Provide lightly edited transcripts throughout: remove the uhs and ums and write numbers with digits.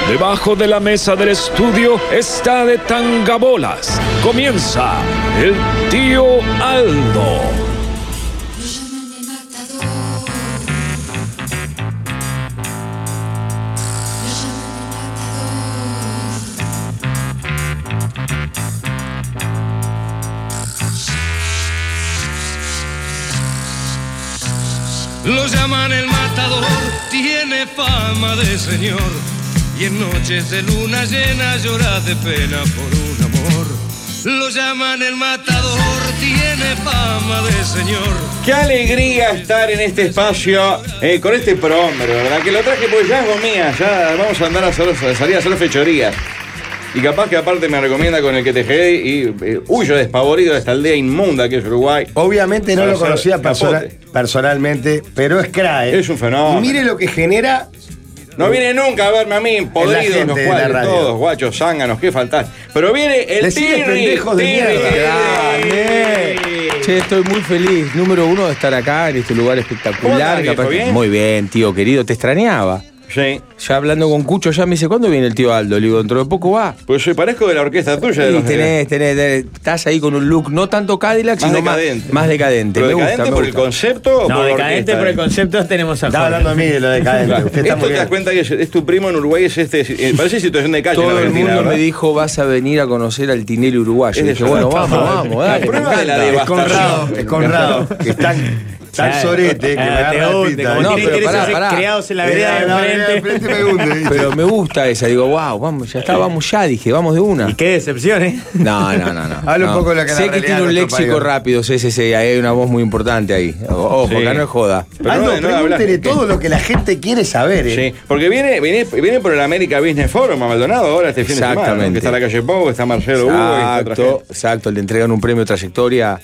Debajo de la mesa del estudio está de tangabolas. Comienza el tío Aldo. Lo llaman el matador, tiene fama de señor, y en noches de luna llena llora de pena por un amor. Lo llaman el matador, tiene fama de señor. Qué alegría estar en este espacio con este prohombre, ¿verdad? Que lo traje porque ya es gomía, ya vamos a andar a salir a hacer fechorías. Y capaz que aparte me recomienda con el que tejé y huyo despavorido de esta aldea inmunda que es Uruguay. Obviamente no lo conocía personalmente, pero es crae. Es un fenómeno. Y mire lo que genera. No viene nunca a verme a mí, podridos los cuadros, todos, guachos, zánganos, qué faltás. Pero viene el Tirri. Pendejos de mierda. Che, estoy muy feliz, número uno, de estar acá en este lugar espectacular. ¿Bien? Muy bien, tío querido, te extrañaba. Sí. Ya hablando con Cucho, ya me dice, ¿cuándo viene el tío Aldo? Le digo, dentro de poco va. Pues soy parezco de la orquesta tuya. Sí, tenés, estás ahí con un look no tanto Cadillac, sino más decadente. ¿Pero me decadente gusta, por me el gusta. concepto o No, por la decadente orquesta? por el concepto tenemos a Estaba Jorge. hablando a mí de lo decadente. Claro. Usted está Esto muy te das bien. cuenta que es tu primo en Uruguay, parece situación de calle en Todo el Argentina, mundo ¿verdad? me dijo, vas a venir a conocer al Tinelli uruguayo. Es Y dije, eso. bueno, vamos, dale. Prueba de la me encanta. devastación. Es Conrado, que están tan sorete que me agarra la pita. No, pero pará. Criados en la vereda de enfrente. me hunde, ¿viste? Pero me gusta esa, digo, wow, vamos, ya está, vamos ya, dije, vamos de una. Y qué decepción, ¿eh? No. Habla un poco de lo que sé la que realidad tiene un de nuestro léxico país. rápido, sí, hay una voz muy importante ahí. Ojo, Sí. acá no es joda. Pero Aldo, no hablas. pregúntele todo lo que la gente quiere saber, ¿eh? Sí, porque viene por el America Business Forum a Maldonado ahora este fin de semana, ¿no? Exactamente. Que está la calle Pau, está Marcelo Hugo y está otra gente. Exacto, le entregan un premio de trayectoria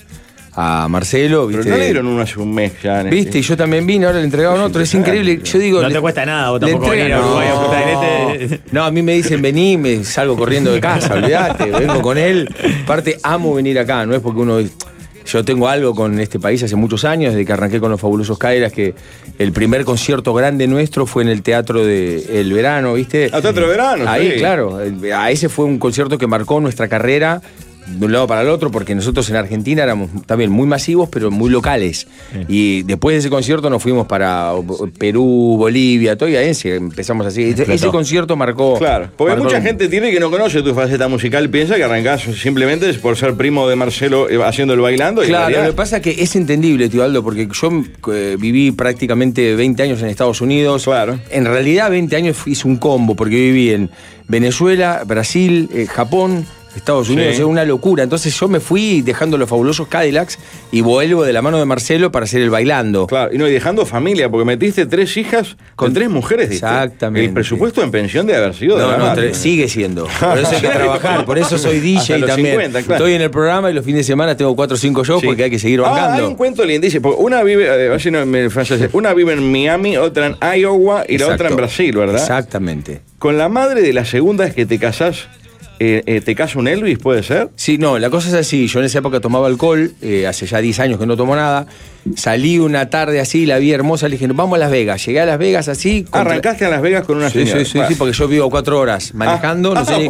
a Marcelo, Pero ¿viste? no le dieron uno hace un mes ya. ¿Viste? Y yo también vine, ahora le entregaron otro, es increíble. Yo digo, No te cuesta nada, vos le tampoco venir a entregan- Uruguay a No. Punta del Este. No, a mí me dicen vení, me salgo corriendo de casa, olvídate, vengo con él. Aparte, amo venir acá, no es porque uno... Yo tengo algo con este país hace muchos años, desde que arranqué con los Fabulosos Cadillacs, que el primer concierto grande nuestro fue en el Teatro de El Verano, ¿viste? Ah, Teatro Verano, Ahí, sí. claro. A ese fue un concierto que marcó nuestra carrera de un lado para el otro, porque nosotros en Argentina éramos también muy masivos, pero muy locales. Y después de ese concierto nos fuimos para Perú, Bolivia, todo, y ahí empezamos así. Ese concierto marcó... Claro, porque marcó mucha un- gente tiene que no conoce tu faceta musical, piensa que arrancás simplemente por ser primo de Marcelo haciendo el bailando. Y en Claro, realidad- lo que pasa es que es entendible, tío Aldo, porque yo viví prácticamente 20 años en Estados Unidos. Claro. En realidad 20 años hice un combo, porque viví en Venezuela, Brasil, Japón, Estados Unidos, Sí. es una locura. Entonces yo me fui dejando los Fabulosos Cadillacs y vuelvo de la mano de Marcelo para hacer el bailando. Claro, y dejando familia, porque metiste 3 hijas con 3 mujeres. ¿viste? Exactamente. El presupuesto en pensión de haber sido de la No, madre. sigue siendo. Por eso hay que trabajar, por eso soy DJ Hasta los también. 50, claro. Estoy en el programa y los fines de semana tengo 4 o 5 shows Sí. porque hay que seguir Hay bancando. un cuento lindísimo, porque una vive, a ver si no me falla, una vive en Miami, otra en Iowa y la otra en Brasil, ¿verdad? Exactamente. Con la madre de la segunda es que te casás, ¿te casa un Elvis, puede ser? Sí, no, la cosa es así. Yo en esa época tomaba alcohol, hace ya 10 años que no tomo nada. Salí una tarde así, la vi hermosa, le dije, vamos a Las Vegas. Llegué a Las Vegas así. Arrancaste a Las Vegas con una Sí, señora. sí, porque yo vivo 4 horas manejando,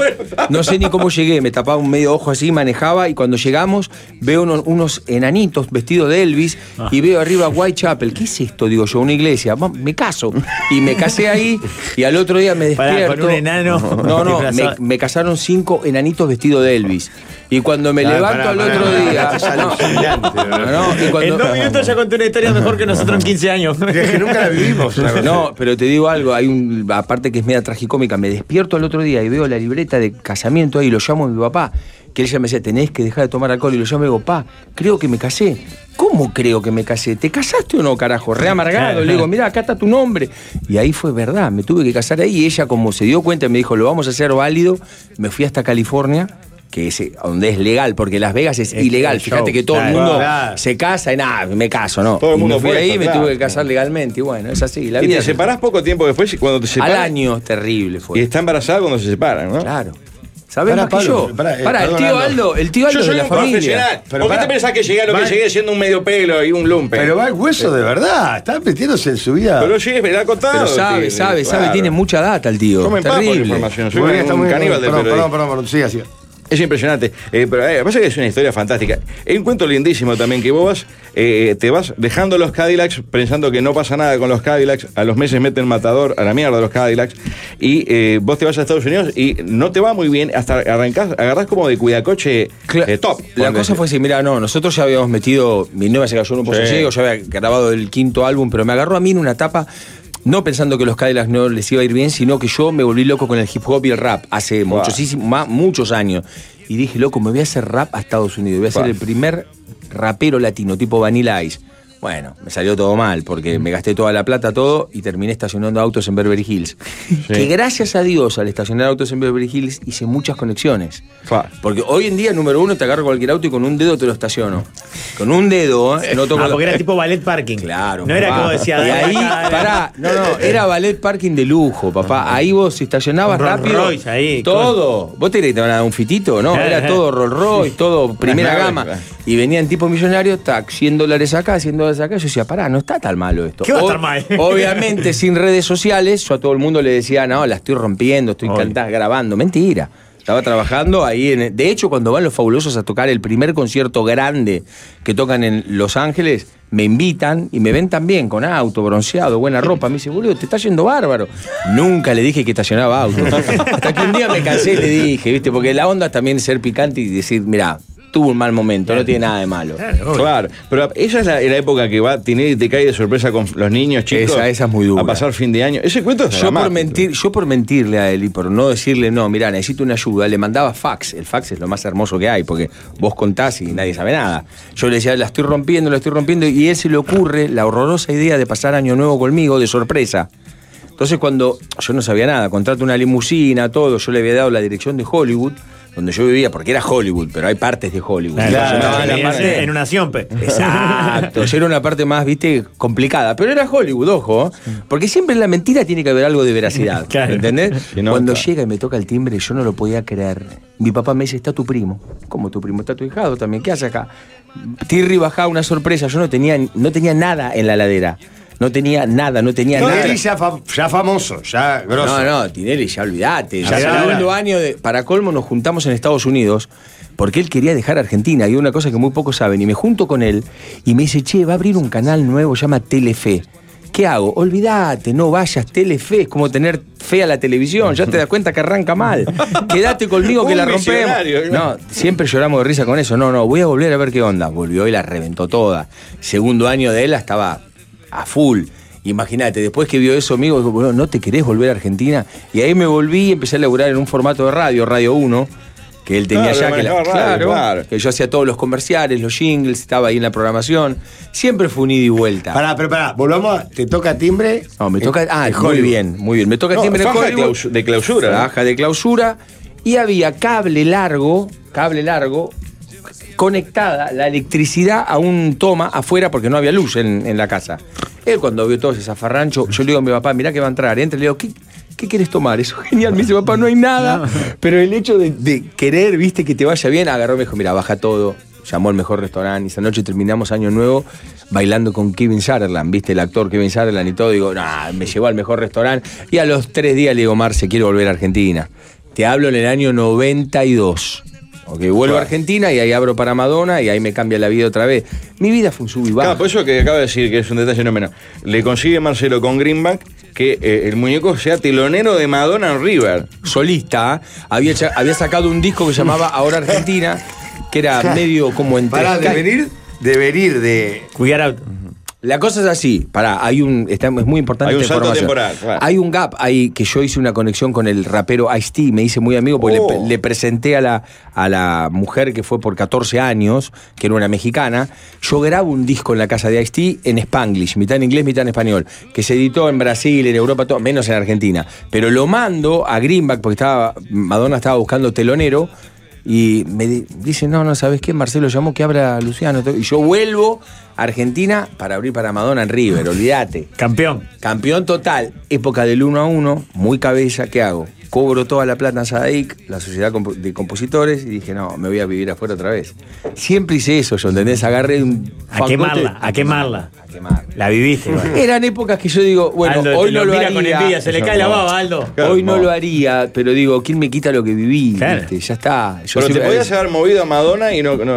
no sé ni cómo llegué, me tapaba un medio ojo así, manejaba, y cuando llegamos veo unos enanitos vestidos de Elvis y veo arriba Whitechapel. ¿Qué es esto? Digo yo, una iglesia. Me caso. Y me casé ahí y al otro día me despierto. Pará, con un enano. No, disfrazado. me casaron 5 enanitos vestidos de Elvis. Y cuando me levanto al otro día... y cuando- En 2 minutos ya conté una historia mejor que nosotros en 15 años. Es que nunca la vivimos. No, pero te digo algo, aparte que es media tragicómica, me despierto al otro día y veo la libreta de casamiento ahí y lo llamo a mi papá, que ella me decía, tenés que dejar de tomar alcohol, y lo llamo y digo, pa, creo que me casé. ¿Cómo creo que me casé? ¿Te casaste o no, carajo? Re amargado. Le digo, mira, acá está tu nombre. Y ahí fue verdad, me tuve que casar ahí, y ella, como se dio cuenta, me dijo, lo vamos a hacer válido. Me fui hasta California, que es donde es legal, porque Las Vegas es ilegal. Fíjate que todo el mundo se casa y nada, me caso, ¿no? Todo el mundo y me fui puesto, ahí y me claro. tuve que casar legalmente. Y bueno, es así, la Y vida. te es separás poco tiempo después y cuando te al separas. año, terrible Y fue. está embarazada cuando se separan, ¿no? Claro. ¿Sabés más que yo? Pará, el tío Aldo es de la familia. Profesional. ¿Por qué te pensás que llegué a lo que llegué siendo un medio pelo y un lumpen? Pero va el hueso de verdad, está metiéndose en su vida. Pero llegué, me la ha contado. Pero sabe, tiene mucha data el tío. Yo me empapo de terrible. información, soy un caníbal del periodismo. Perdón, sigue así. Es impresionante, pero pasa que es una historia fantástica. Es un cuento lindísimo también, que vos te vas dejando los Cadillacs pensando que no pasa nada con los Cadillacs, a los meses meten matador a la mierda los Cadillacs, y vos te vas a Estados Unidos y no te va muy bien hasta agarrás como de cuidacoche top. La cosa fue así, mira, nosotros ya habíamos metido, mi novia se cayó en un pozo ciego, yo había grabado el 5º álbum, pero me agarró a mí en una etapa. No pensando que los Cadillacs no les iba a ir bien, sino que yo me volví loco con el hip hop y el rap hace muchos años. Y dije, loco, me voy a hacer rap a Estados Unidos. Voy a ser el primer rapero latino, tipo Vanilla Ice. Bueno, me salió todo mal, porque me gasté toda la plata, todo, y terminé estacionando autos en Beverly Hills. Sí. Que gracias a Dios, al estacionar autos en Beverly Hills, hice muchas conexiones. Porque hoy en día, número uno, te agarro cualquier auto y con un dedo te lo estaciono. Con un dedo, no toco porque era tipo ballet parking. Claro. No era como decía. Y ahí, era ballet parking de lujo, papá. Ahí vos estacionabas rápido. Rolls Royce ahí. Todo. ¿Vos te crees que te van a dar un fitito? No, era todo Rolls Royce, todo primera gama. Y venían tipos millonarios, tac, $100 acá, $100 acá. Yo decía, pará, no está tan malo esto. ¿Qué va a estar mal? Obviamente, sin redes sociales, yo a todo el mundo le decía, no, la estoy rompiendo, estoy grabando. Mentira. Estaba trabajando ahí de hecho, cuando van los Fabulosos a tocar el primer concierto grande que tocan en Los Ángeles, me invitan y me ven también con auto, bronceado, buena ropa. Me dice, boludo, te está yendo bárbaro. Nunca le dije que estacionaba auto. Hasta que un día me cansé y le dije, ¿viste? Porque la onda también es ser picante y decir, mirá, tuvo un mal momento, no tiene nada de malo. Claro, pero esa es la época que va a tener y te cae de sorpresa con los niños chicos. Esa es muy dura. A pasar fin de año. Ese cuento es yo por mentirle a él y por no decirle, no, mirá, necesito una ayuda, le mandaba fax. El fax es lo más hermoso que hay, porque vos contás y nadie sabe nada. Yo le decía, la estoy rompiendo, y a él se le ocurre la horrorosa idea de pasar Año Nuevo conmigo de sorpresa. Entonces, cuando yo no sabía nada, contrato una limusina, todo, yo le había dado la dirección de Hollywood, donde yo vivía, porque era Hollywood, pero hay partes de Hollywood. En una Siompe. Exacto, yo era una parte más, complicada. Pero era Hollywood, ojo, porque siempre en la mentira tiene que haber algo de veracidad. Claro. ¿Entendés? Cuando llega y me toca el timbre, yo no lo podía creer. Mi papá me dice, está tu primo. ¿Cómo tu primo? Está tu hijado también. ¿Qué hace acá? Tirri bajaba una sorpresa. Yo no tenía nada en la heladera. No tenía nada. Tinelli ya famoso, ya grosso. No, Tinelli ya olvidate. Ya segundo año, para colmo, nos juntamos en Estados Unidos porque él quería dejar Argentina. Y una cosa que muy pocos saben. Y me junto con él y me dice, che, va a abrir un canal nuevo, se llama Telefe. ¿Qué hago? Olvídate, no vayas, Telefe. Es como tener fe a la televisión. Ya te das cuenta que arranca mal. Quédate conmigo que la rompemos. No, siempre lloramos de risa con eso. No, voy a volver a ver qué onda. Volvió y la reventó toda. Segundo año de él estaba a full. Imagínate, después que vio eso, amigo, dijo, bueno, ¿no te querés volver a Argentina? Y ahí me volví y empecé a laburar en un formato de Radio 1, que él tenía claro, que yo hacía todos los comerciales, los jingles, estaba ahí en la programación. Siempre fue un ida y vuelta. Pará, volvamos, ¿te toca timbre? No, me toca, muy bien. Me toca timbre de clausura. Faja de clausura. Y había cable largo, conectada la electricidad a un toma afuera porque no había luz en la casa. Él cuando vio todo ese zafarrancho, yo le digo a mi papá, mirá que va a entrar, entra, le digo, ¿qué quieres tomar? Eso es genial. Me dice, papá, no hay nada. Pero el hecho de querer, que te vaya bien, agarró y me dijo, mira, baja todo. Llamó al mejor restaurante y esa noche terminamos Año Nuevo bailando con Kevin Sutherland, el actor Kevin Sutherland y todo. Digo, me llevó al mejor restaurante y a los 3 días le digo, Marce, quiero volver a Argentina. Te hablo en el año 92. Vuelvo a Argentina y ahí abro para Madonna y ahí me cambia la vida otra vez. Mi vida fue un sub y baja. Claro, por eso que acaba de decir, que es un detalle no menor. Le consigue Marcelo con Greenback que el muñeco sea telonero de Madonna en River. Solista, había sacado un disco que se llamaba Ahora Argentina, que era medio como entre... Para devenir de... Cuidar auto. La cosa es así, es muy importante hay un esta salto información. Temporal, claro. Hay un gap ahí que yo hice una conexión con el rapero Ice-T, me hice muy amigo porque le presenté a la mujer que fue por 14 años, que era una mexicana. Yo grabo un disco en la casa de Ice-T en Spanglish, mitad en inglés, mitad en español, que se editó en Brasil, en Europa, todo, menos en Argentina. Pero lo mando a Greenback porque Madonna estaba buscando telonero. Y me dice, no, ¿sabes qué? Marcelo llamó que abra Luciano. Y yo vuelvo Argentina para abrir para Madonna en River, olvídate. Campeón. Campeón total, época del 1-1, muy cabeza, ¿qué hago? Cobro toda la plata en SADIC, la Sociedad de Compositores, y dije, no, me voy a vivir afuera otra vez. Siempre hice eso, yo, ¿entendés? Agarré un A quemarla. A quemarla. La viviste, igual. Eran épocas que yo digo, bueno, Aldo, hoy no lo mira haría. con envidia, se le cae la baba, Aldo. Claro, Hoy no lo haría, pero digo, ¿quién me quita lo que viví? Claro. ¿Viste? Ya está. Yo Pero te siempre- podías haber movido a Madonna y no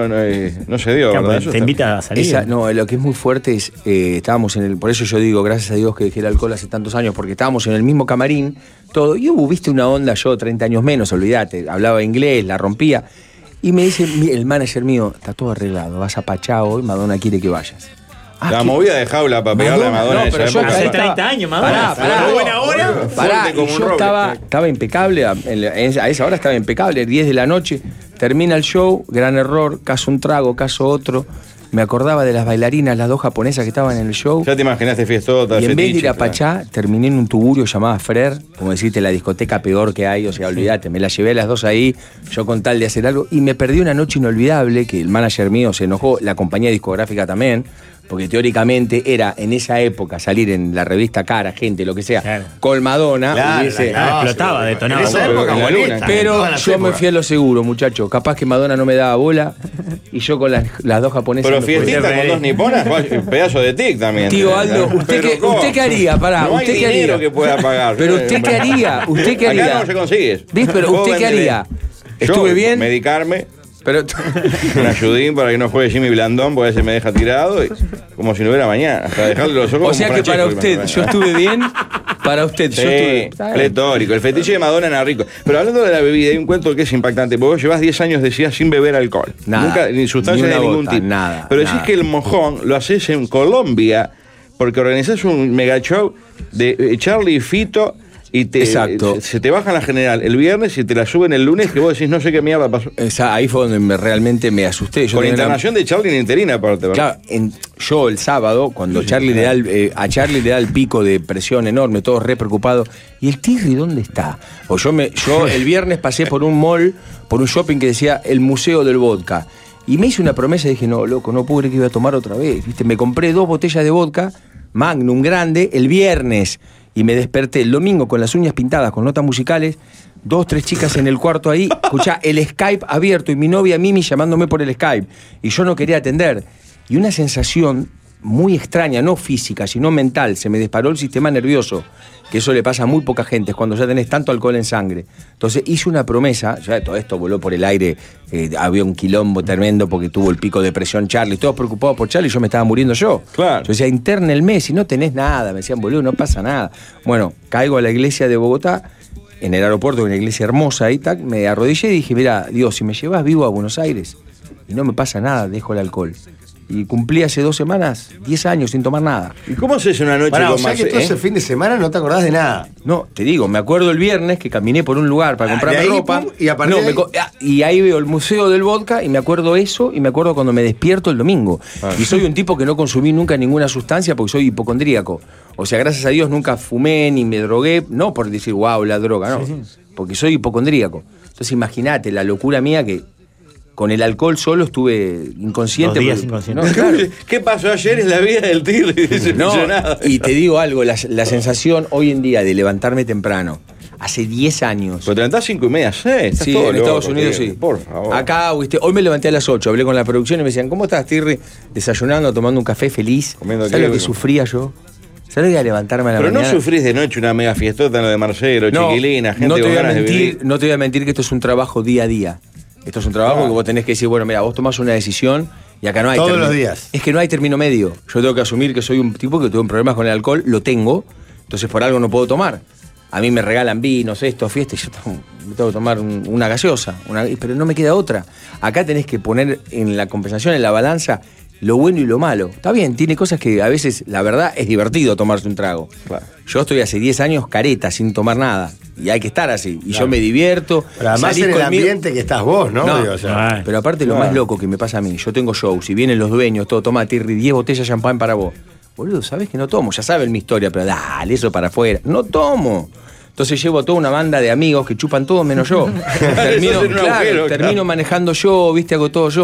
se dio, ¿verdad? Eso Te está- invita a salir. No, lo que es muy fuerte es, estábamos en el, por eso yo digo, gracias a Dios que dejé el alcohol hace tantos años, porque estábamos en el mismo camarín, todo, y viste una onda, yo 30 años menos, olvídate, hablaba inglés, la rompía, y me dice el manager mío, está todo arreglado, vas a Pachá hoy, Madonna quiere que vayas. La ¿qué? movida de jaula para pegarle a Madonna No, en pero esa yo época. Hace estaba- 30 años, Madonna. Pará, Muy buena hora. Pará, Fuerte como y un yo roble. estaba impecable, a esa hora estaba impecable, 10 de la noche, termina el show, gran error, caso un trago, caso otro, me acordaba de las bailarinas, las dos japonesas que estaban en el show, Ya te imaginaste fiestota, y en vez de ir a fetiche, Pachá, terminé en un tugurio llamado Frer, como decirte, la discoteca peor que hay, o sea, olvídate, me la llevé a las dos ahí, yo con tal de hacer algo, y me perdí una noche inolvidable, que el manager mío se enojó, la compañía discográfica también, porque teóricamente era en esa época salir en la revista Cara, Gente, lo que sea, Claro. con Madonna, Claro, hubiese- claro. Explotaba, detonaba. En esa Pero época en la bonita. luna. pero Todas las yo me épocas. fui a lo seguro, muchacho. Capaz que Madonna no me daba bola y yo con las dos japonesas. Pero me fui. fiestita con dos niponas, un pedazo de tic también. Tío Aldo, ¿usted qué haría? Pará, no ¿usted hay qué dinero haría? que pueda pagar. Pero ¿usted qué haría? ¿Usted qué haría? Acá no se consigue. ¿Ves? Pero Vos ¿usted qué vendés. haría? Yo, ¿Estuve bien? Medicarme, Pero un ayudín para que no juegue Jimmy Blandón, porque a veces me deja tirado, y, como si no hubiera mañana. Hasta dejarle los ojos o como sea que Francesco, para que usted me- yo estuve bien. Para usted Sí, yo estuve. Está bien. pletórico. El fetiche de Madonna era rico. Pero hablando de la bebida, hay un cuento que es impactante. Porque vos llevás 10 años, decías, sin beber alcohol. Nada. Nunca, ni sustancia Ni de una ningún gota, tipo. nada, Pero decís nada. que el mojón lo haces en Colombia porque organizás un mega show de Charlie y Fito y Exacto. se te bajan la general el viernes y te la suben el lunes que vos decís, no sé qué mierda pasó. Ahí fue donde realmente me asusté. Yo Con tenía una- internación de Charlie en interina, aparte, ¿verdad? Claro, yo el sábado, cuando Charlie le da a Charlie le da el pico de presión enorme, todos re preocupados. ¿Y el Tirri dónde está? O yo el viernes pasé por un mall, por un shopping que decía el Museo del Vodka. Y me hice una promesa y dije, no, loco, no puedo creer que iba a tomar otra vez. ¿Viste? Me compré 2 botellas de vodka, Magnum grande, el viernes. Y me desperté el domingo con las uñas pintadas, con notas musicales, 2, 3 chicas en el cuarto ahí, escuchá, el Skype abierto y mi novia Mimi llamándome por el Skype. Y yo no quería atender. Y una sensación muy extraña, no física, sino mental, se me disparó el sistema nervioso, que eso le pasa a muy poca gente, es cuando ya tenés tanto alcohol en sangre. Entonces hice una promesa, ya todo esto voló por el aire, había un quilombo tremendo porque tuvo el pico de presión Charlie, todos preocupados por Charlie, yo me estaba muriendo yo. Claro. Yo decía, interna el mes y no tenés nada, me decían, boludo, no pasa nada. Bueno, caigo a la iglesia de Bogotá, en el aeropuerto, una iglesia hermosa ahí, tac, me arrodillé y dije, mira, Dios, si me llevas vivo a Buenos Aires y no me pasa nada, dejo el alcohol. Y cumplí hace 2 semanas, 10 años sin tomar nada. ¿Y cómo haces una noche Pará, o con sea más? que todo ese fin de semana no te acordás de nada. No, te digo, me acuerdo el viernes que caminé por un lugar para comprarme de ahí, ropa. pum, y a partir no, de ahí- y ahí veo el Museo del Vodka y me acuerdo eso y me acuerdo cuando me despierto el domingo. Ah. Y soy un tipo que no consumí nunca ninguna sustancia porque soy hipocondríaco. O sea, gracias a Dios nunca fumé ni me drogué, no por decir, wow, la droga, no. Porque soy hipocondríaco. Entonces imagínate la locura mía que con el alcohol solo estuve inconsciente. 2 días porque- inconsciente. No, claro. ¿Qué pasó ayer en la vida del Tirri? No, Decepcionado. y te digo algo, la sensación hoy en día de levantarme temprano, hace 10 años. Pero te levantás 5:30, 6. Estás Sí, todo en Estados loco, Unidos Tirri, sí. Por favor. Acá, ¿viste? Hoy me levanté a las 8, hablé con la producción y me decían, ¿cómo estás, Tirri? Desayunando, tomando un café feliz. Comiendo ¿Sabes lo kiwi. que sufría yo? ¿Sabes lo que era levantarme a la Pero mañana? no sufrís de noche una mega fiestota en lo de Marcelo, chiquilina, gente no te con voy a ganas de mentir, vivir. no te voy a mentir que esto es un trabajo día a día. Esto es un trabajo que vos tenés que decir, bueno, mira, vos tomás una decisión y acá no hay Todos término. los días. Es que no hay término medio. Yo tengo que asumir que soy un tipo que tuve problemas con el alcohol, lo tengo, entonces por algo no puedo tomar. A mí me regalan vinos, esto, fiestas, y yo me tengo que tomar una gaseosa, pero no me queda otra. Acá tenés que poner en la compensación, en la balanza, lo bueno y lo malo. Está bien, tiene cosas que a veces, la verdad, es divertido tomarse un trago. Claro. Yo estoy hace 10 años careta, sin tomar nada. Y hay que estar así. Y yo me divierto. Pero además salís en el conmigo. ambiente que estás vos, ¿no? No, Digo, o sea, pero aparte lo más loco que me pasa a mí, yo tengo shows y vienen los dueños, todo, toma Tirri, 10 botellas de champán para vos. Boludo, ¿sabés que no tomo? Ya saben mi historia, pero dale, eso para afuera. No tomo. Entonces llevo a toda una banda de amigos que chupan todo menos yo. Eso es un agujero, claro. termino manejando yo, viste, hago todo yo.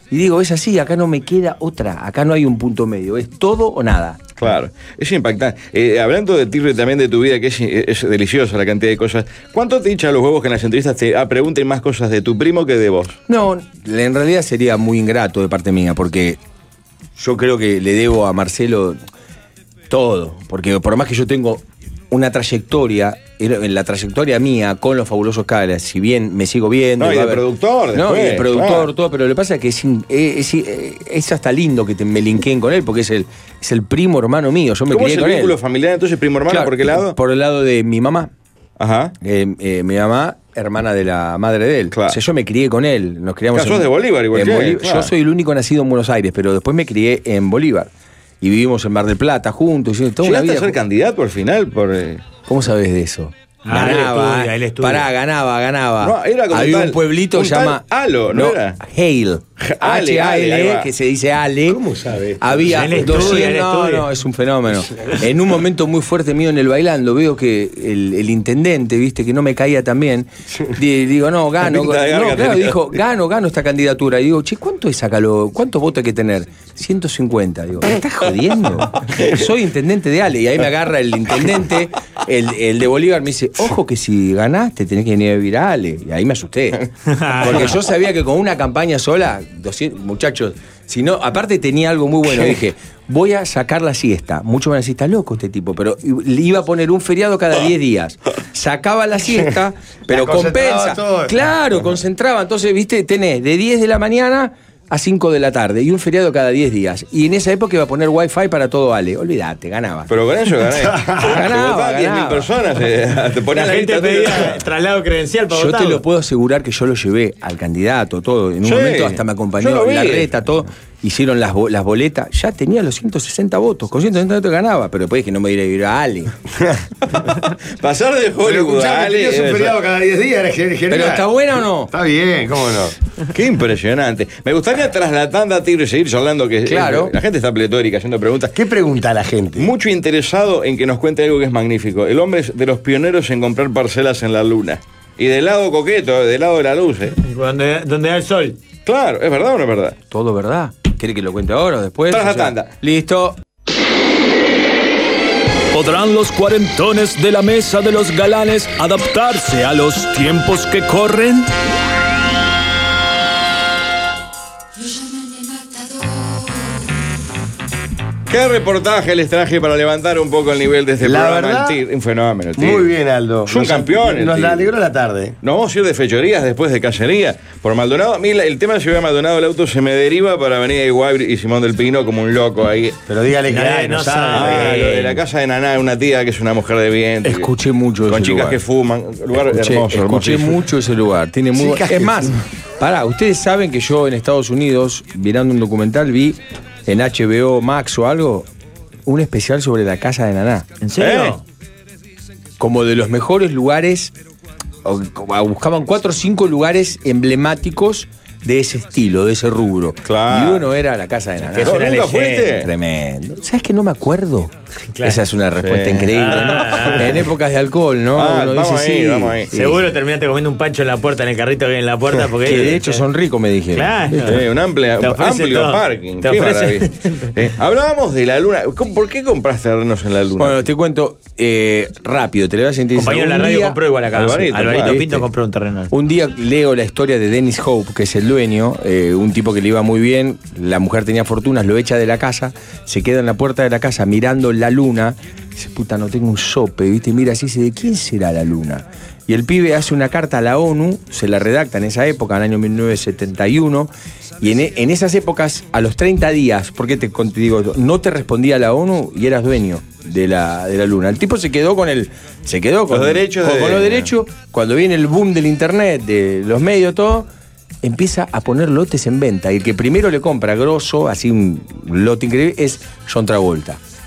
Y digo, es así, acá no me queda otra, acá no hay un punto medio, es todo o nada. Claro, es impactante. Hablando de ti y también de tu vida, que es deliciosa la cantidad de cosas, ¿cuánto te hincha los huevos que en las entrevistas te pregunten más cosas de tu primo que de vos? No, en realidad sería muy ingrato de parte mía, porque yo creo que le debo a Marcelo todo, porque por más que yo tengo una trayectoria, en la trayectoria mía con los Fabulosos Cadillacs, si bien me sigo viendo... No, y de productor después. No, y de productor, claro. todo, pero lo que pasa es que es hasta lindo que me linqueen con él, porque es el primo hermano mío, yo me ¿Cómo crié es el con él. vínculo familiar entonces, primo hermano, Claro, por qué lado? Por el lado de mi mamá. Ajá. Mi mamá, hermana de la madre de él. Claro. O sea, yo me crié con él. Nos criamos Sos de Bolívar igual en que él, Bolívar. claro. Yo soy el único nacido en Buenos Aires, pero después me crié en Bolívar. Y vivimos en Mar del Plata juntos. Toda una ¿Llegaste vida a ser candidato al final? ¿Cómo sabes de eso? Él estudia. Pará, ganaba. No, era como había tal- un pueblito que un se llama... tal Alo, ¿no era? Hale. Ale, ahí H-A-L-E, va. que se dice Ale. ¿Cómo sabe? Había Él estudia, 200... él estudia. No, es un fenómeno. En un momento muy fuerte mío en el bailando, veo que el intendente, viste, que no me caía tan bien. Digo, no, gano. Pinta de garga No, claro, tenía. dijo, gano esta candidatura. Y digo, che, ¿cuánto es sácalo? ¿Cuántos votos hay que tener? 150. Digo, ¿me estás jodiendo? Soy intendente de Ale. Y ahí me agarra el intendente, el de Bolívar, me dice, ojo que si ganaste tenés que venir a vivir a Ale. Y ahí me asusté. Porque yo sabía que con una campaña sola, 200, muchachos, si no, aparte tenía algo muy bueno. Dije, voy a sacar la siesta. Muchos van a decir, está loco este tipo, pero le iba a poner un feriado cada 10 días. Sacaba la siesta, pero La concentraba compensa. todo. Claro, concentraba. Entonces, viste, tenés de 10 de la mañana a 5 de la tarde y un feriado cada 10 días. Y en esa época iba a poner wifi para todo Ale. Olvídate, ganaba. Pero con eso gané. Ganaba, Te votaban 10.000 ganaba. personas. Te ponían La la gente lista pedía traslado credencial para Yo votar. te lo puedo asegurar que yo lo llevé al candidato, todo. En un Sí, momento hasta me yo acompañó lo vi. la reta, todo. Hicieron las boletas. Ya tenía los 160 votos. Con 160 votos ganaba. Pero después que no me iba a ir a Ale. Pasar de Pero Hollywood escuchame, a Ale. tenías un debe ser- feriado cada 10 días, era genial. ¿Pero está buena o no? Está bien, ¿cómo no? Qué impresionante. Me gustaría tras la tanda, Tigre, seguir charlando, que Claro. la gente está pletórica haciendo preguntas. ¿Qué pregunta la gente? Mucho interesado en que nos cuente algo que es magnífico. El hombre es de los pioneros en comprar parcelas en la luna. Y del lado coqueto, del lado de la luz. Donde da el sol. Claro, ¿es verdad o no es verdad? Todo verdad. ¿Quiere que lo cuente ahora o después? Tras la O sea, tanda. Listo. ¿Podrán los cuarentones de la mesa de los galanes adaptarse a los tiempos que corren? ¿Qué reportaje les traje para levantar un poco el nivel de este La programa? verdad, El Tigre, un fenómeno. El Tigre. Muy bien, Aldo. Es un campeón, el Nos Tigre. la alegró la tarde. Nos vamos a ir de fechorías después de cacería por Maldonado. A mí el tema de Ciudad Maldonado, el auto se me deriva para Avenida Iguay y Simón del Pino como un loco ahí. Pero dígale que Nadie hay, no no sabe. Ah, lo de la casa de Naná, una tía que es una mujer de bien. Escuché mucho de Con ese chicas lugar. que fuman. Lugar hermoso, Escuché hermoso. mucho ese lugar. Tiene muy Chicas Es que más, pará, ustedes saben que yo en Estados Unidos, mirando un documental, vi en HBO Max o algo, un especial sobre la casa de Naná. ¿En serio? Como de los mejores lugares, buscaban 4 o 5 lugares emblemáticos de ese estilo, de ese rubro. Claro. Y uno era la casa de Naná. Que es una ¿Nunca leyenda. fuiste? Tremendo. ¿Sabes que no me acuerdo? Claro. Esa es una respuesta Sí. increíble, Ah. ¿no? En épocas de alcohol, ¿no? Ah, Uno vamos dice ahí, sí. vamos ahí. Sí. Seguro terminaste comiendo un pancho en la puerta, en el carrito que hay en la puerta. Porque Que de hecho son ricos, me dijeron. Claro. Un amplio Te ofrece amplio todo. parking. Te Qué ofrece- maravilla. Hablábamos de la luna. ¿Por qué compraste terrenos en la luna? Bueno, te cuento rápido, te lo voy a sentir. Compañero de la Un radio día- compró igual acá. Alvarito, Alvarito claro, Pinto ¿viste? compró un terreno. Un día leo la historia de Dennis Hope, que es el dueño, un tipo que le iba muy bien, la mujer tenía fortunas, lo echa de la casa, se queda en la puerta de la casa mirando la luna, dice, puta, no tengo un sope, ¿viste? Mira así, dice, ¿de quién será la luna? Y el pibe hace una carta a la ONU, se la redacta en esa época, en el año 1971, y en esas épocas, a los 30 días, porque te digo, no te respondía la ONU y eras dueño de la luna. El tipo se quedó con Los derechos con de- los derechos. Cuando viene el boom del internet, de los medios, todo, empieza a poner lotes en venta. Y el que primero le compra grosso, así un lote increíble, es John Travolta.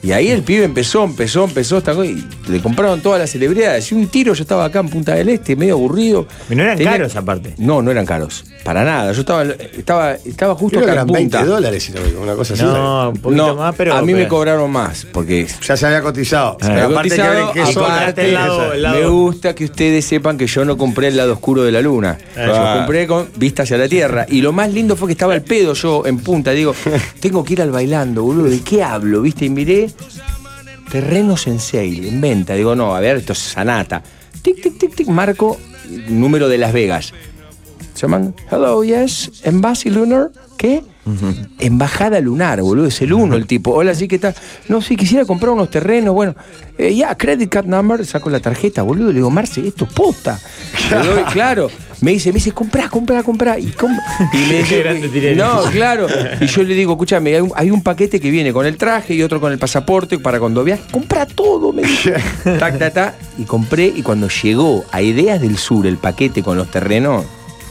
Y ahí el pibe empezó esta cosa, y le compraron todas las celebridades. Y un tiro, yo estaba acá en Punta del Este, medio aburrido. Y no eran caros aparte. No eran caros. Para nada. Yo estaba justo Creo que acá en eran Punta. $20, si no me equivoco, una cosa así. No, un poquito más, pero. a mí me cobraron más, porque Ya se había cotizado. me había cotizado, aparte, el lado. me gusta que ustedes sepan que yo no compré el lado oscuro de la luna. Yo compré con vista hacia la tierra. Y lo más lindo fue que estaba el pedo yo en Punta. Digo, tengo que ir al bailando, boludo. ¿De qué hablo? ¿Viste? Y miré terrenos en sale, en venta. Digo, no, a ver, esto es Sanata. Tic, tic, tic, tic, marco número de Las Vegas. Se llaman, hello, yes, Embassy Lunar. ¿Qué? Embajada Lunar, boludo, es el 1 el tipo. Hola, sí, ¿qué tal? No, sí, quisiera comprar unos terrenos, bueno. Ya, credit card number, saco la tarjeta, boludo. Le digo, Marce, esto es posta. Le doy, claro. Me dice, comprá. Y me dice, no, claro. Y yo le digo, escúchame, hay un paquete que viene con el traje y otro con el pasaporte para cuando viajes. Comprá todo, me dice. Y compré, y cuando llegó a Ideas del Sur el paquete con los terrenos.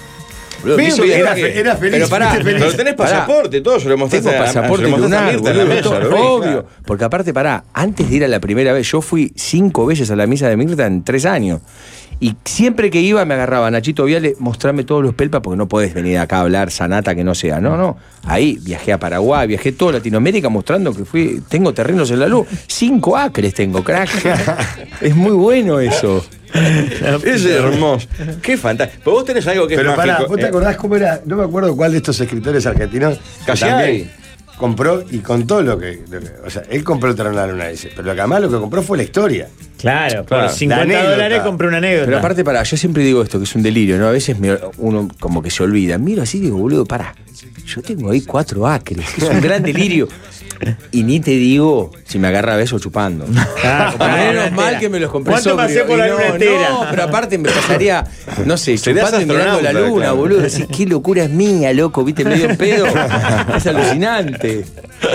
Era feliz. Pero pará, Pero tenés pasaporte, todo se lo mostraste. Tengo pasaporte lunar, boludo, obvio. Porque aparte, antes de ir a la primera vez, yo fui 5 veces a la misa de Mirta en 3 años. Y siempre que iba me agarraba Nachito Viale, mostrarme todos los pelpas, porque no podés venir acá a hablar Sanata que no sea. No. Ahí viajé a Paraguay, viajé toda Latinoamérica mostrando que tengo terrenos en la luz. 5 acres tengo, crack. Es muy bueno eso. Es hermoso. Qué fantástico. Pero vos tenés algo que Pero es mágico. pará, ¿vos te acordás cómo era? No me acuerdo cuál de estos escritores argentinos Casi también hay. compró y contó lo que. O sea, él compró el terreno de la luna, dice. Pero además lo que compró fue la historia. Claro, por Claro. $50 compré una anécdota. Pero aparte, yo siempre digo esto, que es un delirio, ¿no? A veces uno como que se olvida. Miro así y digo, boludo, yo tengo ahí 4 acres. Es un gran delirio. Y ni te digo si me agarra beso chupando. Menos mal que me los compré ¿Cuánto sobrio. pasé por la luna entera? No, pero aparte me pasaría, no sé, Serías chupando y mirando la astronauta, luna, claro. boludo. Decís, qué locura es mía, loco, viste, medio en pedo. Es alucinante.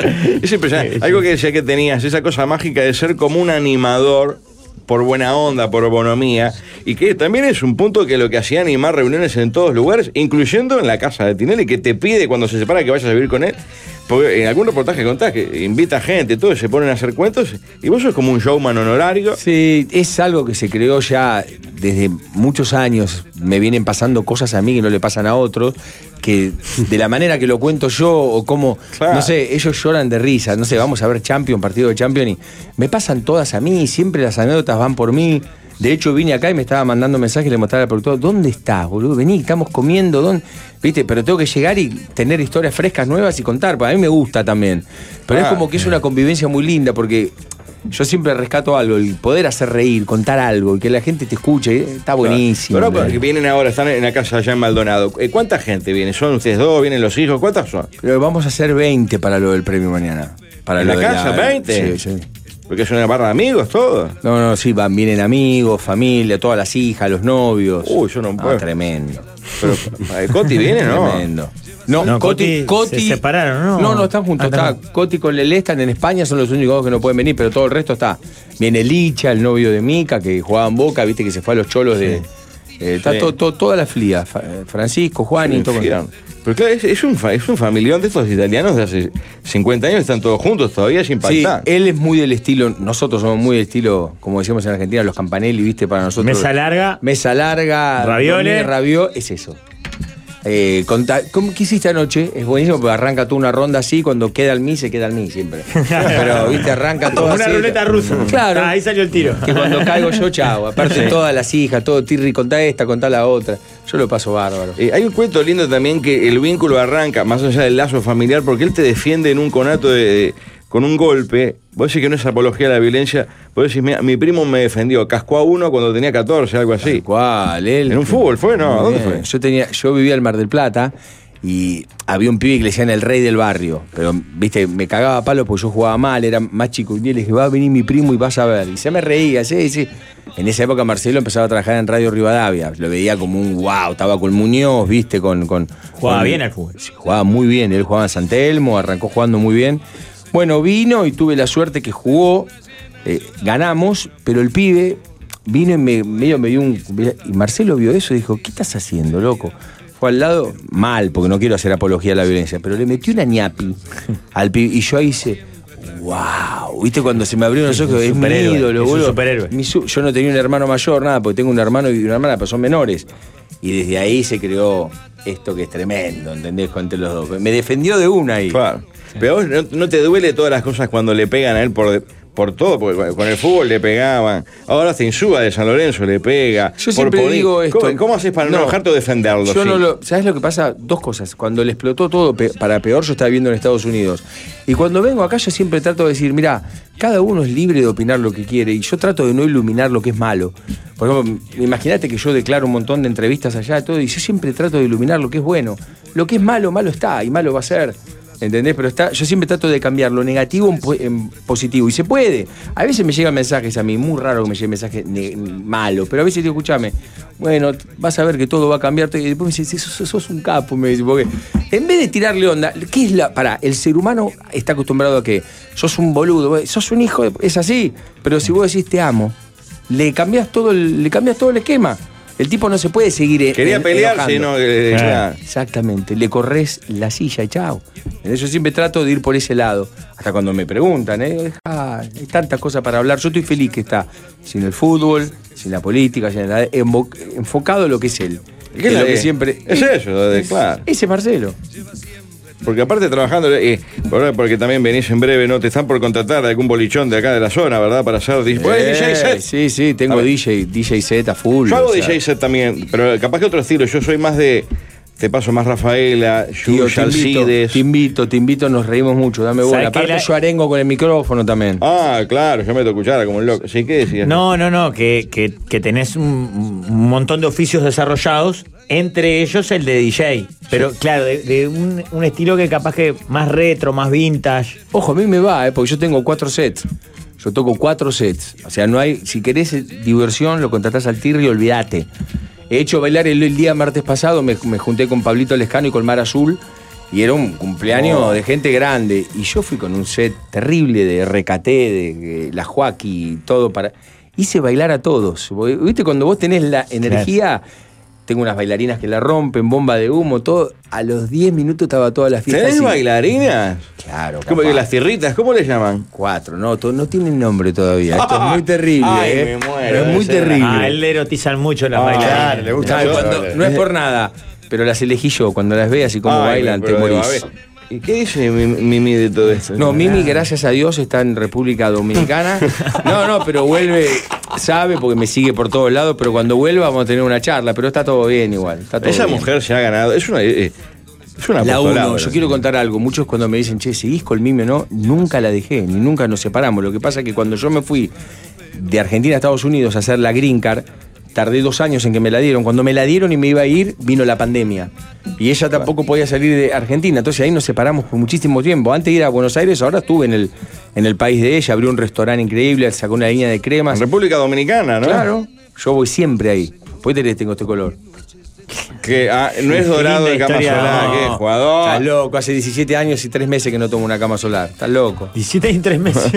Es impresionante. Algo que decía que tenías, esa cosa mágica de ser como un animador por buena onda, por bonomía, y que también es un punto que lo que hacía animar reuniones en todos lugares, incluyendo en la casa de Tinelli, que te pide cuando se separa que vayas a vivir con él, porque en algún reportaje contás que invita gente, todos se ponen a hacer cuentos, y vos sos como un showman honorario. Sí, es algo que se creó ya desde muchos años. Me vienen pasando cosas a mí que no le pasan a otros, que de la manera que lo cuento yo, o como, Claro. no sé, ellos lloran de risa, no sé, vamos a ver partido de Champions, y me pasan todas a mí, siempre las anécdotas van por mí. De hecho, vine acá y me estaba mandando mensajes y le mostraba al productor, ¿dónde estás, boludo? Vení, estamos comiendo, ¿dónde? ¿Viste? Pero tengo que llegar y tener historias frescas, nuevas y contar, porque a mí me gusta también. Pero es como que es una convivencia muy linda, porque yo siempre rescato algo, el poder hacer reír, contar algo, y que la gente te escuche, está buenísimo. Pero que vienen ahora, están en la casa allá en Maldonado. ¿Cuánta gente viene? ¿Son ustedes dos? ¿Vienen los hijos? ¿Cuántas son? Pero vamos a hacer 20 para lo del premio mañana. Para ¿En lo la de casa, 20? Sí. Porque es una barra de amigos, todo. No, sí, vienen amigos, familia, todas las hijas, los novios. Uy, yo no puedo. Tremendo. Pero, ¿Coti viene, no? Tremendo. No, Coti. se separaron, ¿no? No, están juntos. Ah, Está Coti con Lelé, están en España, son los únicos que no pueden venir, pero todo el resto está. Viene Licha, el novio de Mica, que jugaba en Boca, viste que se fue a los cholos de. Está toda la flia. Francisco, Juan y todo. Pero claro, es un familión de estos italianos de hace 50 años, están todos juntos todavía, es Sí, impactante. él es muy del estilo, nosotros somos muy del estilo, como decíamos en Argentina, los Campanelli, viste, para nosotros. Mesa larga, Ravioles. ravioles. Es eso. ¿Cómo que hiciste anoche? Es buenísimo porque arranca tú una ronda así, cuando queda el mí, se queda el mí siempre. Pero, viste, arranca todo Como una así. ruleta rusa. Claro. Ahí salió el tiro. Que cuando caigo yo, chao. Aparte Sí. todas las hijas, todo Tirri, contá esta, contá la otra. Yo lo paso bárbaro. Hay un cuento lindo también que el vínculo arranca, más allá del lazo familiar, porque él te defiende en un conato con un golpe. Vos decís que no es apología a la violencia. Vos decís, mira, mi primo me defendió, cascó a uno cuando tenía 14, algo así. ¿Cuál? Él. ¿En un fútbol fue? No, Muy ¿dónde bien. fue? Yo vivía en Mar del Plata y había un pibe que le decían el rey del barrio. Pero, viste, me cagaba a palo porque yo jugaba mal, era más chico. Y le dije, va a venir mi primo y vas a ver. Y se me reía, sí. En esa época Marcelo empezaba a trabajar en Radio Rivadavia. Lo veía como un wow, estaba con Muñoz, viste, Jugaba bien al fútbol. Sí, jugaba muy bien. Él jugaba en San Telmo, arrancó jugando muy bien. Bueno, vino y tuve la suerte que jugó, ganamos, pero el pibe vino y medio me dio un... Y Marcelo vio eso y dijo, ¿qué estás haciendo, loco? Fue al lado, mal, porque no quiero hacer apología a la violencia, pero le metió una ñapi al pibe. Y yo ahí hice, wow, ¿viste cuando se me abrieron los ojos? Es mi superhéroe, ídolo, es un boludo. superhéroe. Yo no tenía un hermano mayor, nada, porque tengo un hermano y una hermana, pero son menores. Y desde ahí se creó esto que es tremendo, ¿entendés? Entre los dos. Me defendió de una ahí. Claro. Pero vos no te duele todas las cosas cuando le pegan a él por todo, porque con el fútbol le pegaban. Ahora hasta Insúa de San Lorenzo le pega. Yo siempre digo esto. ¿Cómo haces para no enojarte o defenderlo? Yo no lo. ¿Sabes lo que pasa? Dos cosas. Cuando le explotó todo para peor, yo estaba viviendo en Estados Unidos. Y cuando vengo acá, yo siempre trato de decir, mirá, cada uno es libre de opinar lo que quiere. Y yo trato de no iluminar lo que es malo. Por ejemplo, imagínate que yo declaro un montón de entrevistas allá y todo, y yo siempre trato de iluminar lo que es bueno. Lo que es malo, malo está, y malo va a ser. ¿Entendés? Pero yo siempre trato de cambiar lo negativo en positivo. Y se puede. A veces me llegan mensajes a mí, muy raro que me lleguen mensajes malos. Pero a veces digo, escúchame, bueno, vas a ver que todo va a cambiar. Y después me dice, sos un capo, me dice. Porque en vez de tirarle onda, ¿qué es el ser humano está acostumbrado a que sos un boludo, sos un hijo, es así. Pero si vos decís te amo, le cambiás todo el esquema. El tipo no se puede seguir. Quería pelearse, ¿no? Exactamente. Le corres la silla y chao. Yo siempre trato de ir por ese lado. Hasta cuando me preguntan, hay tantas cosas para hablar. Yo estoy feliz que está sin el fútbol, sin la política, enfocado en lo que es él. ¿Qué es lo que siempre? Es eso, claro. Ese es Marcelo. Porque aparte trabajando, porque también venís en breve, ¿no? Te están por contratar de algún bolichón de acá de la zona, ¿verdad? Para hacer DJ set. Sí, tengo DJ set a full. Yo hago DJ set también, pero capaz que otro estilo. Yo soy más de... Te paso más Rafaela, Yuya, Alcides. Te invito, nos reímos mucho, dame bola. Aparte yo arengo con el micrófono también. Ah, claro, yo meto cuchara como un loco. ¿Sí? ¿Qué decías? No, que tenés un montón de oficios desarrollados, entre ellos el de DJ. Pero claro, de un estilo que capaz que más retro, más vintage. Ojo, a mí me va, porque yo tengo 4 sets. Yo toco 4 sets. O sea, no hay, si querés diversión, lo contratás al Tirri y olvídate. He hecho bailar el día martes pasado, me junté con Pablito Lescano y con Mar Azul, y era un cumpleaños de gente grande. Y yo fui con un set terrible de RKT, de la Joaquí, todo para... Hice bailar a todos. ¿Viste? Cuando vos tenés la energía... Tengo unas bailarinas que la rompen, bomba de humo, todo. A los 10 minutos estaba toda la fiesta. ¿Tenés bailarinas? Claro. ¿Cómo que las tierritas? ¿Cómo le llaman? 4, no tienen nombre todavía. Esto es muy terrible. Me muero. Es muy terrible. A él le erotizan mucho las bailarinas. Claro, le gusta. No es por nada, pero las elegí yo. Cuando las veas y cómo bailan, te morís. ¿Y qué dice Mimi de todo esto? No, Mimi, gracias a Dios, está en República Dominicana. No, pero vuelve, sabe, porque me sigue por todos lados, pero cuando vuelva vamos a tener una charla, pero está todo bien igual. Está todo Esa bien. mujer se ha ganado, es una la uno, yo quiero contar algo. Muchos cuando me dicen, che, ¿seguís con Mimi o no? Nunca la dejé, ni nunca nos separamos. Lo que pasa es que cuando yo me fui de Argentina a Estados Unidos a hacer la Green Card, tardé 2 años en que me la dieron. Cuando me la dieron y me iba a ir, vino la pandemia. Y ella tampoco podía salir de Argentina. Entonces ahí nos separamos por muchísimo tiempo. Antes de ir a Buenos Aires, ahora estuve en el país de ella. Abrió un restaurante increíble, sacó una línea de cremas. En República Dominicana, ¿no? Claro. Yo voy siempre ahí. Pues tengo este color. Que no es dorado de cama solar, no. ¿qué? Jugador. Estás loco. Hace 17 años y 3 meses que no tomo una cama solar. Estás loco. 17 y 3 meses.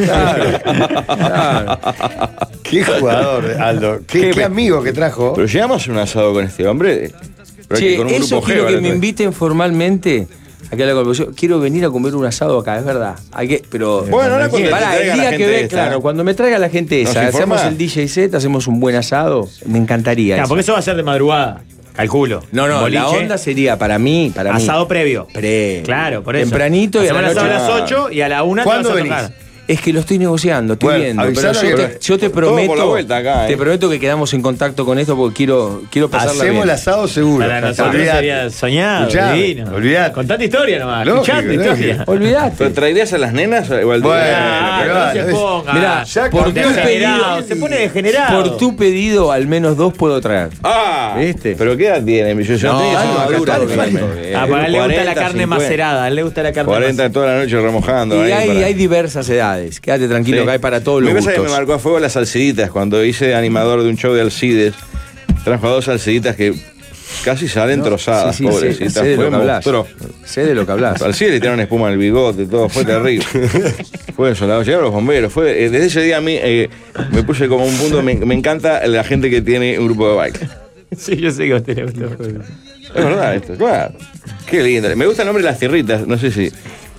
Claro. Qué jugador, Aldo. Qué amigo que trajo. Pero llegamos a un asado con este hombre. Che, con un eso grupo quiero G, que me inviten formalmente. Aquí a la conversación. Quiero venir a comer un asado acá, es verdad. Pero bueno, ahora cuando pará, te el traiga día la que gente ve, claro, cuando me traiga la gente esa, hacemos el DJ set, hacemos un buen asado, me encantaría. Claro, eso. porque eso va a ser de madrugada. Calculo. No, Boliche, la onda sería para mí. asado previo. Claro, por eso. Tempranito y a la noche. A las 8 y a la 1 ¿Cuándo te vas a venís? tocar. Es que lo estoy negociando, estoy viendo. Pero yo te prometo. Por la vuelta acá, Te prometo que quedamos en contacto con esto porque quiero pasarla Hacemos bien. el asado seguro. Para nosotros Olvidate. sería soñado. Escuchame, Divino. olvidate. Contate historia nomás. Lógico, Escuchate historia. lógico. Olvidate. ¿Pero traerías a las nenas o al Bueno, Ah, no se ponga. Mirá, Ya por con tu degenerado, pedido- se pone degenerado. Por tu pedido, al menos 2 puedo traer. ¿Viste? ¿Pero qué edad tiene? Yo tengo madura, madura. A él le gusta la carne macerada. A él le gusta la carne 40 toda la noche remojando. Y ahí hay diversas edades. Quédate tranquilo que hay para todos los Me pasa que me gustos. marcó a fuego las Alciditas. Cuando hice animador de un show de Alcides, trajo a 2 Alciditas que casi salen trozadas, Sí, pobrecitas. sé de Fue lo que hablas. monstruo. Sé de lo que hablas. Alcides le tiraron espuma al bigote, todo, fue terrible. Fue eso, llegaron los bomberos. Desde ese día a mí me puse como un punto, me encanta la gente que tiene un grupo de baile. Sí, yo sé que a usted le gusta. Es verdad esto, claro. Qué lindo. Me gusta el nombre de las tierritas, no sé si...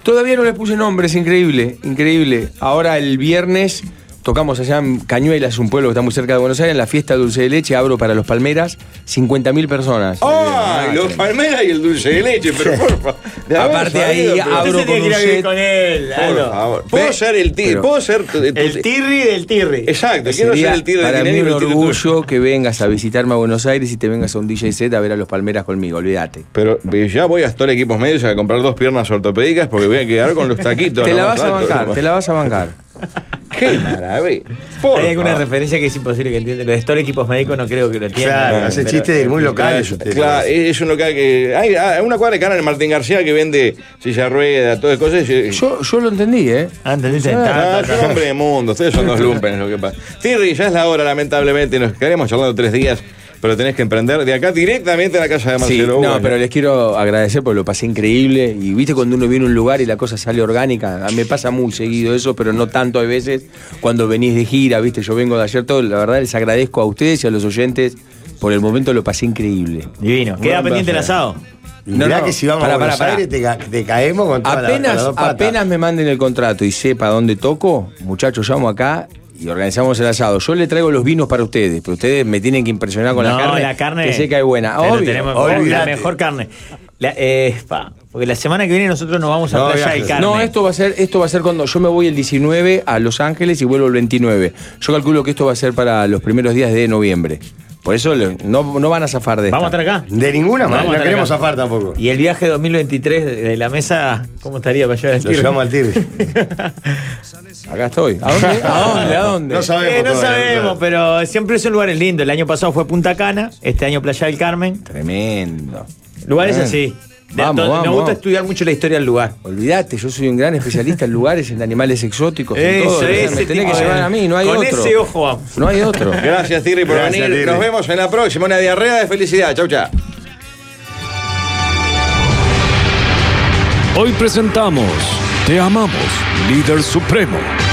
Todavía no les puse nombre, es increíble, increíble. Ahora el viernes tocamos allá en Cañuelas, un pueblo que está muy cerca de Buenos Aires, en la fiesta de dulce de leche, abro para los Palmeras, 50.000 personas. ¡Ay, los Palmeras y el dulce de leche! Pero por favor. Aparte ahí abro Usted se con tiene un que ir a vivir set. con él. Por algo. favor. Puedo ser el tirri, Pero- puedo ser El tirri del tirri. Exacto, quiero Sería ser el tirri de para mí Tinelli, un el tirri tuyo. orgullo que vengas a visitarme a Buenos Aires y te vengas a un DJ set a ver a los Palmeras conmigo, olvídate. Pero ya voy a Store Equipos Medios a comprar 2 piernas ortopédicas porque voy a quedar con los taquitos. Te la ¿no? vas a Tanto, bancar, ¿no? te la vas a bancar. ¡Qué maravilla! Por Hay alguna favor. referencia que es imposible que entiendan. Los de Store Equipos Médicos no creo que lo entiendan. Claro, hace Pero- chistes muy locales. usted. Claro, es un local que. Hay una cuadra de canal en Martín García que vende silla de rueda, todas cosas. Yo lo entendí, ¿eh? Ah, ¿entendiste? Ah, soy un hombre de mundo, ustedes son dos lumpen, lo que pasa. Tirri, ya es la hora, lamentablemente, nos quedaremos charlando 3 días, pero tenés que emprender de acá directamente a la casa de Sí, Marcelo. no, Bueno. pero les quiero agradecer porque lo pasé increíble. Y viste cuando uno viene a un lugar y la cosa sale orgánica. A mí me pasa muy seguido eso, pero no tanto a veces cuando venís de gira, viste, yo vengo de ayer todo. La verdad les agradezco a ustedes y a los oyentes. Por el momento lo pasé increíble. Divino. Queda Buen pendiente el placer. asado. Y No, mirá no, que si vamos pará, a Buenos pará. Aires te caemos con todas las dos patas. Apenas me manden el contrato y sepa dónde toco, muchachos, llamo acá y organizamos el asado. Yo le traigo los vinos para ustedes, pero ustedes me tienen que impresionar con No, la carne. Que sé que hay buena. Pero Obvio. tenemos la olvídate. mejor carne. Porque la semana que viene nosotros nos vamos a No, Playa del viajes. Carmen. No, esto va a ser cuando yo me voy el 19 a Los Ángeles y vuelvo el 29. Yo calculo que esto va a ser para los primeros días de noviembre. Por eso no van a zafar de esta. Vamos a estar acá. De ninguna manera, Vamos a no estar queremos acá. zafar tampoco. Y el viaje 2023 de la mesa, ¿cómo estaría para llevar el Lo tiro? llevamos al tigre. Acá estoy. ¿A dónde? ¿A dónde? No sabemos. No todavía, sabemos, pero siempre son lugares lindos. El año pasado fue Punta Cana, este año Playa del Carmen. Tremendo. Lugares Bien. así. Vamos, Me gusta vamos. estudiar mucho la historia del lugar. Olvídate, yo soy un gran especialista en lugares, en animales exóticos, en Eso, todo. ese Me tenés tipo que de- llevar a mí, no hay con otro. ese ojo vamos. No hay otro. Gracias, Tirri, por Gracias, venir. Tirri. Nos vemos en la próxima. Una diarrea de felicidad. Chau, chau. Hoy presentamos Te amamos, líder supremo.